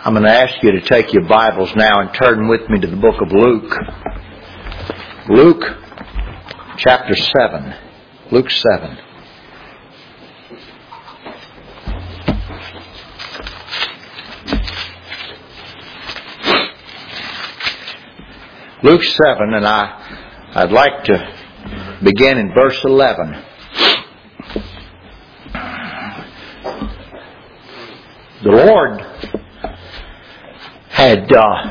I'm going to ask you to take your Bibles now and turn with me to the book of Luke. Luke chapter 7. Luke 7. Luke 7, and I'd like to begin in verse 11. The Lord had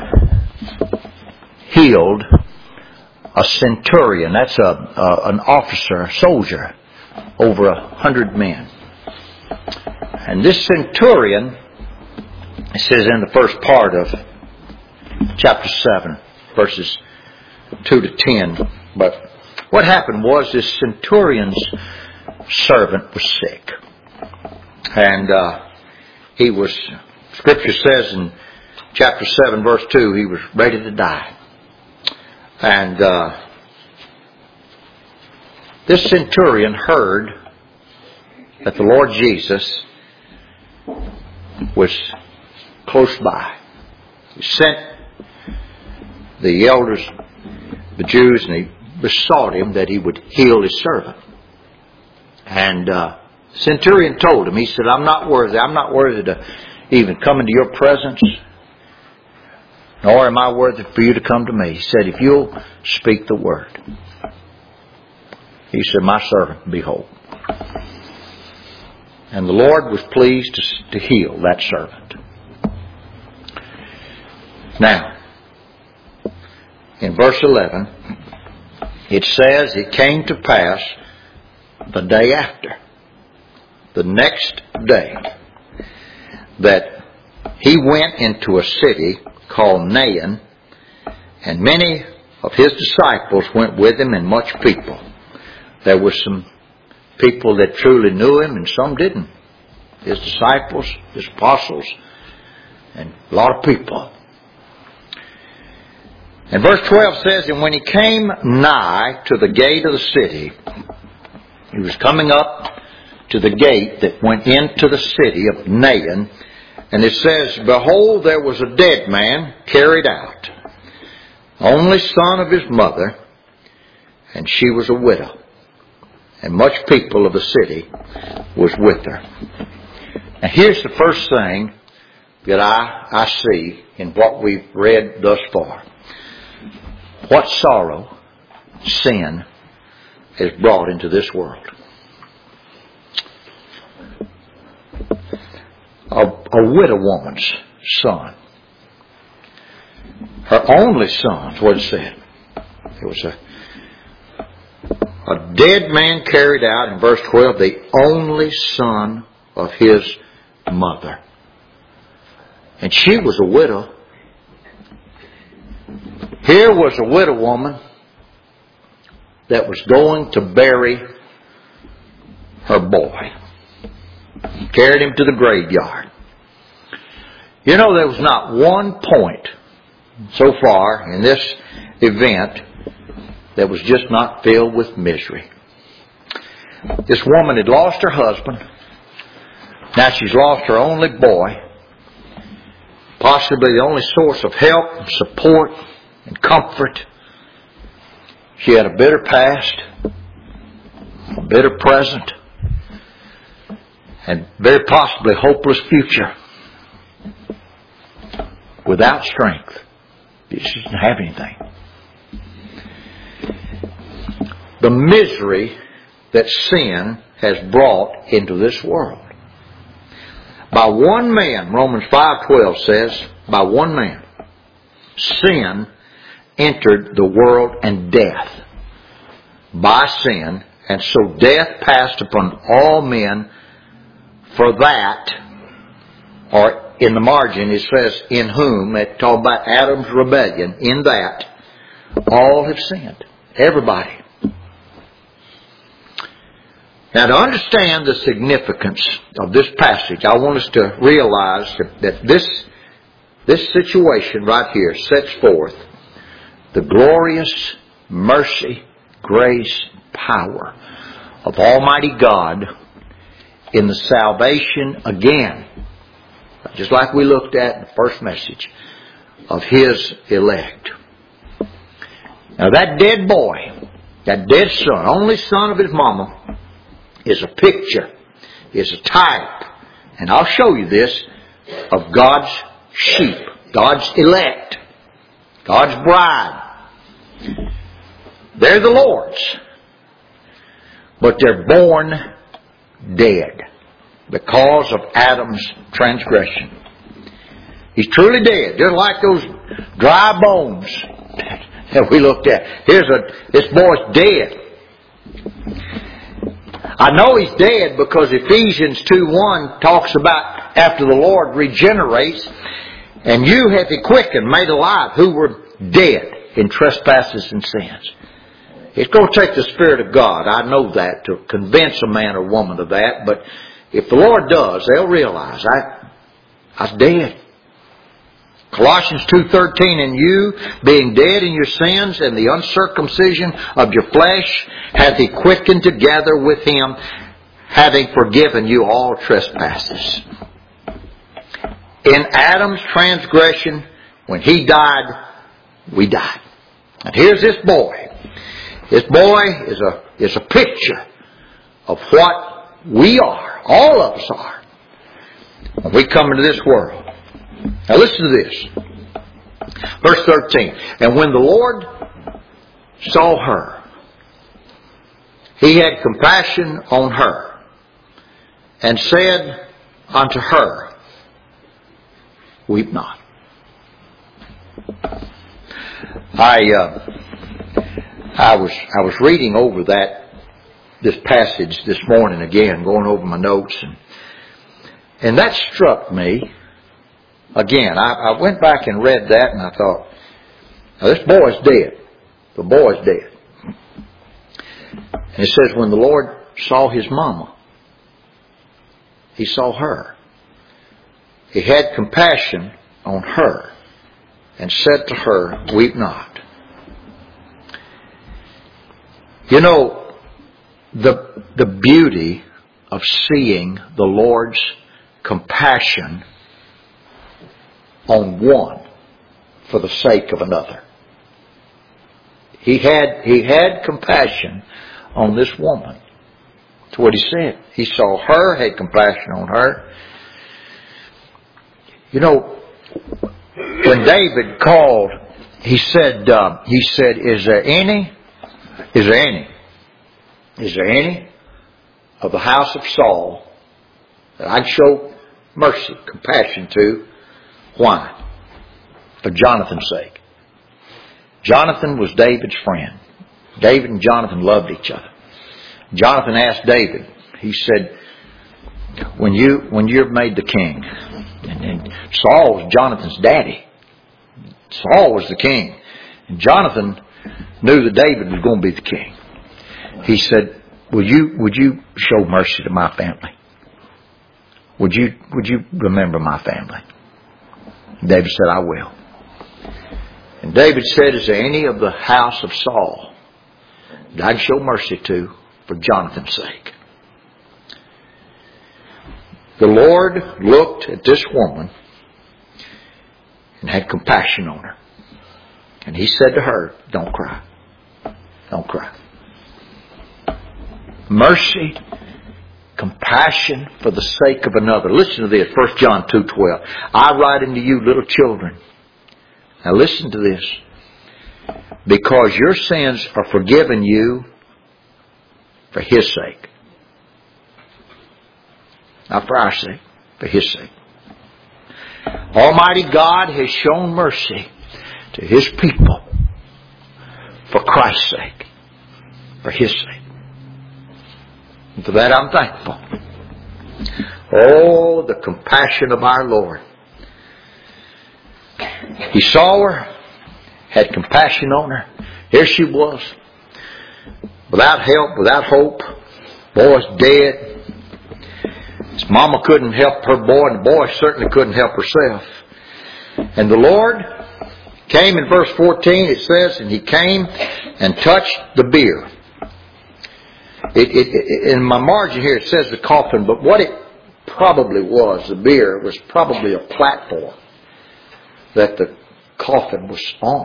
healed a centurion. That's an officer, a soldier, over 100 men. And this centurion, it says in the first part of chapter 7, verses 2 to 10. But what happened was this centurion's servant was sick. And Scripture says in chapter 7, verse 2, he was ready to die. And this centurion heard that the Lord Jesus was close by. He sent the elders, the Jews, and he besought him that he would heal his servant. And centurion told him, he said, I'm not worthy to even come into your presence, nor am I worthy for you to come to me. He said, if you'll speak the word. He said, my servant will be whole. And the Lord was pleased to heal that servant. Now, in verse 11, it says, it came to pass the day after, the next day, that he went into a city called Nain, and many of his disciples went with him, and much people. There were some people that truly knew him, and some didn't. His disciples, his apostles, and a lot of people. And verse 12 says, and when he came nigh to the gate of the city, he was coming up to the gate that went into the city of Nain, and it says, behold, there was a dead man carried out, only son of his mother, and she was a widow. And much people of the city was with her. Now here's the first thing that I see in what we've read thus far. What sorrow sin has brought into this world. A widow woman's son. Her only son is what it said. It was a dead man carried out, in verse 12, the only son of his mother. And she was a widow. Here was a widow woman that was going to bury her boy. Carried him to the graveyard. You know, there was not one point so far in this event that was just not filled with misery. This woman had lost her husband. Now she's lost her only boy. Possibly the only source of help and support and comfort. She had a bitter past, a bitter present, and very possibly hopeless future. Without strength. She didn't have anything. The misery that sin has brought into this world. By one man, Romans 5:12 says, by one man, sin entered the world, and death by sin, and so death passed upon all men. For that, or in the margin it says, in whom, it talks about Adam's rebellion, in that all have sinned. Everybody. Now, to understand the significance of this passage, I want us to realize that this situation right here sets forth the glorious mercy, grace, power of Almighty God in the salvation, again, just like we looked at in the first message, of His elect. Now that dead boy, that dead son, only son of his mama, is a picture, is a type, and I'll show you this, of God's sheep, God's elect, God's bride. They're the Lord's, but they're born dead because of Adam's transgression. He's truly dead, just like those dry bones that we looked at. This boy's dead. I know he's dead because Ephesians 2:1 talks about after the Lord regenerates, and you hath He quickened, made alive, who were dead in trespasses and sins. It's going to take the Spirit of God, I know that, to convince a man or woman of that, but if the Lord does, they'll realize, I was dead. Colossians 2:13, and you, being dead in your sins and the uncircumcision of your flesh, hath He quickened together with Him, having forgiven you all trespasses. In Adam's transgression, when he died, we died. And here's this boy. This boy is a picture of what we are, all of us are, when we come into this world. Now listen to this. Verse 13. And when the Lord saw her, He had compassion on her, and said unto her, weep not. I was reading over this passage this morning again, going over my notes, and that struck me. Again, I went back and read that, and I thought, now this boy's dead. The boy's dead. And it says, when the Lord saw his mama, He saw her. He had compassion on her, and said to her, weep not. You know, the beauty of seeing the Lord's compassion on one for the sake of another. He had compassion on this woman. That's what He said. He saw her, had compassion on her. You know, when David called, he said, is there any of the house of Saul that I'd show mercy, compassion to? Why? For Jonathan's sake. Jonathan was David's friend. David and Jonathan loved each other. Jonathan asked David, he said, when you're made the king, and Saul was Jonathan's daddy. Saul was the king. And Jonathan knew that David was going to be the king. He said, would you show mercy to my family? Would you remember my family? David said, I will. And David said, is there any of the house of Saul that I'd show mercy to for Jonathan's sake? The Lord looked at this woman and had compassion on her. And He said to her, don't cry. Don't cry. Mercy, compassion for the sake of another. Listen to this, 1 John 2:12. I write unto you, little children. Now listen to this. Because your sins are forgiven you for His sake. Not for our sake, for His sake. Almighty God has shown mercy to His people for Christ's sake, for His sake. And for that I'm thankful. Oh, the compassion of our Lord. He saw her, had compassion on her. Here she was, without help, without hope. Boy's dead. His mama couldn't help her boy, and the boy certainly couldn't help herself. And the Lord came in verse 14, it says, and He came and touched the bier. In my margin here it says the coffin, but what it probably was, the bier was probably a platform that the coffin was on.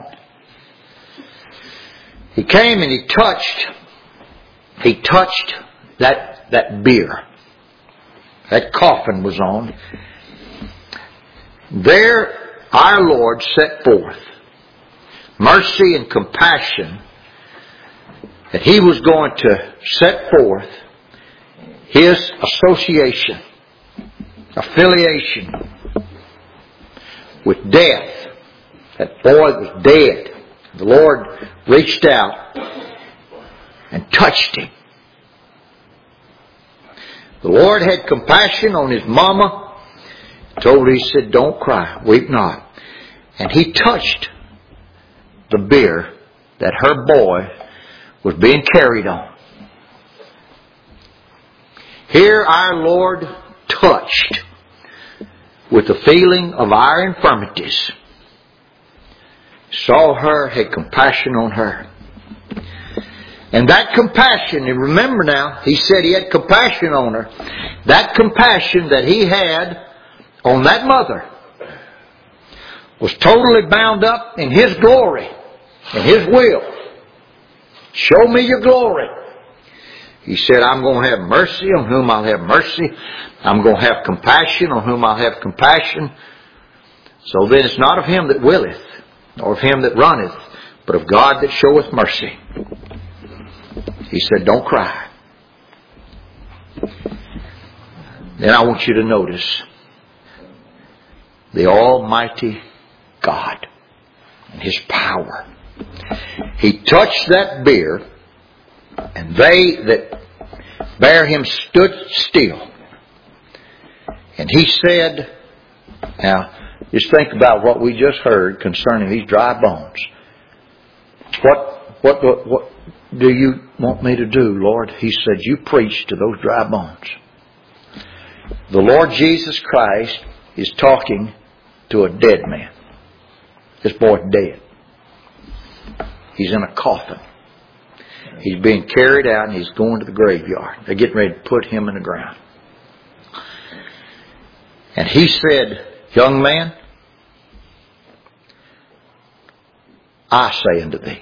He came and he touched that bier. That coffin was on. There our Lord set forth mercy and compassion, that He was going to set forth His association, affiliation with death. That boy was dead. The Lord reached out and touched him. The Lord had compassion on his mama. Told her, He said, don't cry, weep not. And He touched the bier that her boy was being carried on. Here our Lord touched with the feeling of our infirmities. Saw her, had compassion on her. And that compassion, and remember now, He said He had compassion on her. That compassion that He had on that mother was totally bound up in His glory, in His will. Show me your glory. He said, I'm going to have mercy on whom I'll have mercy. I'm going to have compassion on whom I'll have compassion. So then it's not of him that willeth, nor of him that runneth, but of God that showeth mercy. He said, don't cry. Then I want you to notice the Almighty God and His power. He touched that bier, and they that bare Him stood still. And He said, now, just think about what we just heard concerning these dry bones. What do you want me to do, Lord? He said, you preach to those dry bones. The Lord Jesus Christ is talking to a dead man. This boy's dead. He's in a coffin. He's being carried out and he's going to the graveyard. They're getting ready to put him in the ground. And He said, young man, I say unto thee,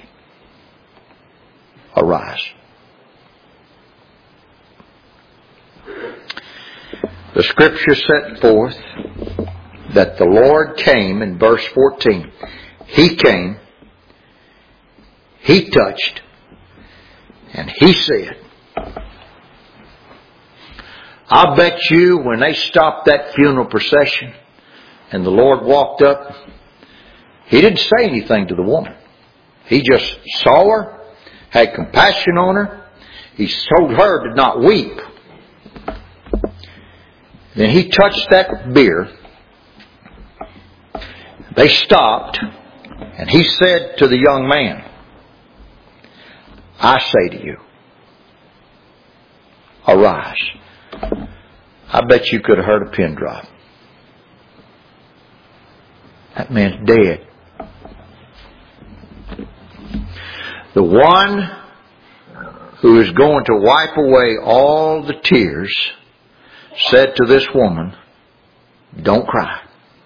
arise. The Scripture set forth that the Lord came in verse 14. He came, He touched, and He said, I bet you when they stopped that funeral procession and the Lord walked up, He didn't say anything to the woman. He just saw her, had compassion on her. He told her to not weep. Then He touched that bier. They stopped, and He said to the young man, I say to you, arise. I bet you could have heard a pin drop. That man's dead. The one who is going to wipe away all the tears said to this woman, don't cry.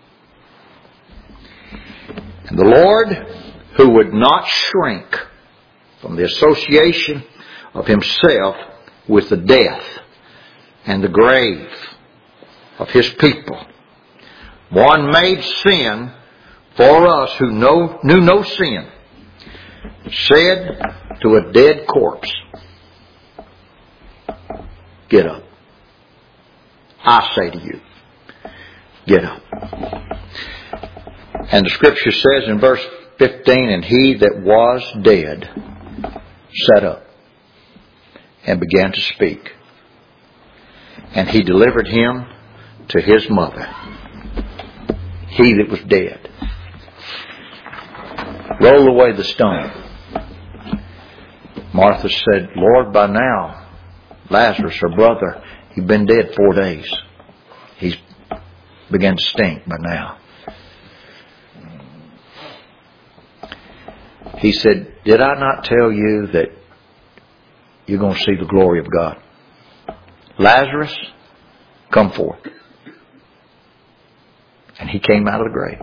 And the Lord, who would not shrink from the association of Himself with the death and the grave of His people, one made sin for us who knew no sin, said to a dead corpse, get up. I say to you, get up. And the Scripture says in verse 15, and he that was dead sat up and began to speak. And He delivered him to his mother. He that was dead. Roll away the stone. Martha said, Lord, by now, Lazarus, her brother, he'd been dead 4 days. He's began to stink by now. He said, did I not tell you that you're going to see the glory of God? Lazarus, come forth. And he came out of the grave.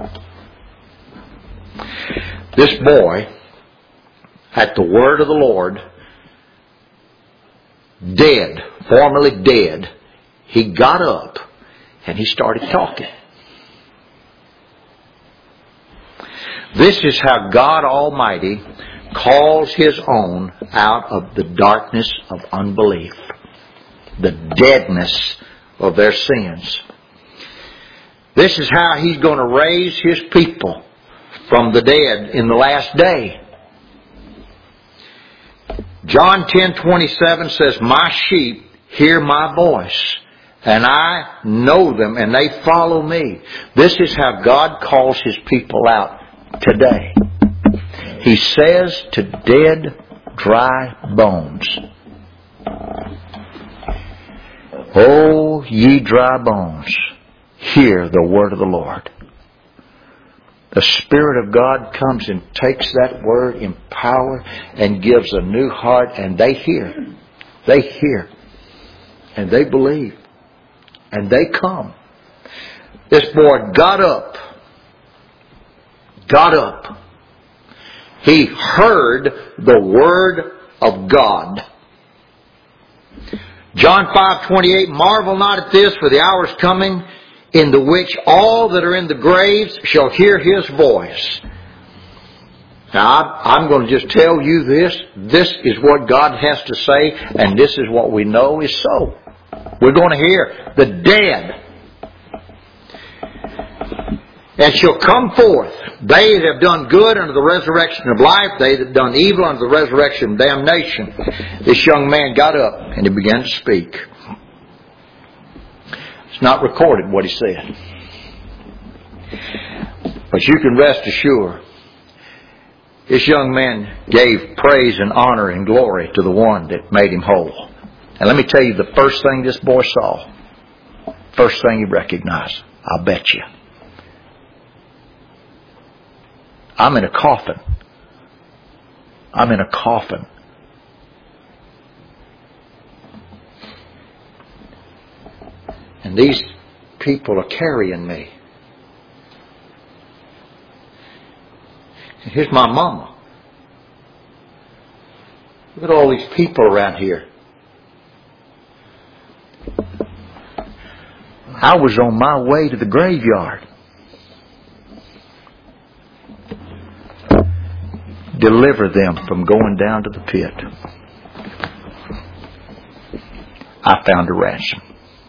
This boy, at the word of the Lord, dead, formerly dead, he got up and he started talking. This is how God Almighty calls His own out of the darkness of unbelief, the deadness of their sins. This is how He's going to raise His people from the dead in the last day. John 10:27 says, "My sheep hear my voice, and I know them, and they follow me." This is how God calls His people out today. He says to dead, dry bones, "O ye dry bones, hear the word of the Lord." The Spirit of God comes and takes that word in power and gives a new heart, and they hear. They hear. And they believe. And they come. This boy got up. Got up. He heard the word of God. John 5:28, "Marvel not at this, for the hour is coming, in the which all that are in the graves shall hear His voice." Now, I'm going to just tell you this. This is what God has to say, and this is what we know is so. We're going to hear the dead. "And shall come forth, they that have done good unto the resurrection of life, they that have done evil unto the resurrection of damnation." This young man got up and he began to speak. It's not recorded what he said. But you can rest assured, this young man gave praise and honor and glory to the one that made him whole. And let me tell you, the first thing this boy saw, first thing he recognized, I'll bet you, I'm in a coffin. I'm in a coffin. And these people are carrying me. And here's my mama. Look at all these people around here. I was on my way to the graveyard. Deliver them from going down to the pit. I found a ransom.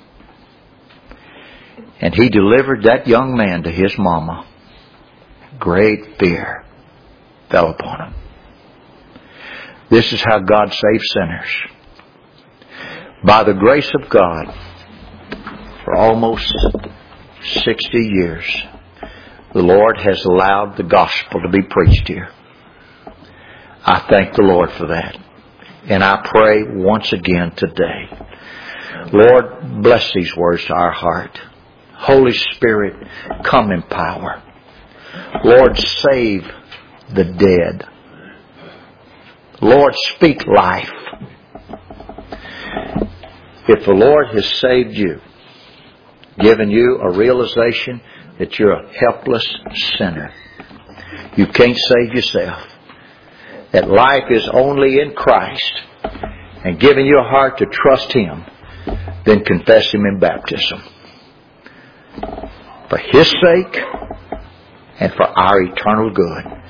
And He delivered that young man to his mama. Great fear fell upon him. This is how God saves sinners. By the grace of God, for almost 60 years, the Lord has allowed the gospel to be preached here. I thank the Lord for that. And I pray once again today, Lord, bless these words to our heart. Holy Spirit, come in power. Lord, save the dead. Lord, speak life. If the Lord has saved you, given you a realization that you're a helpless sinner, you can't save yourself, that life is only in Christ, and given you a heart to trust Him, then confess Him in baptism. For His sake and for our eternal good.